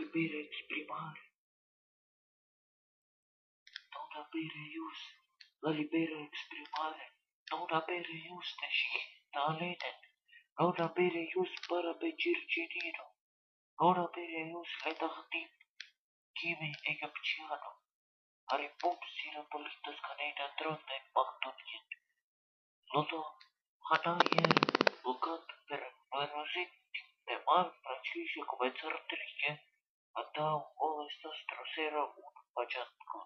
libera exprimare, non avere ius, la libera exprimare, non avere ius talenen, non avere ius parape circinino, non avere ius letahdim, kimi egaptiano, aripupsira politas caneta tronda in pactonien, loto hanaien, lucat per nuerosinti, de mal franciske come zartrice, andau o estas trasera un pacianco.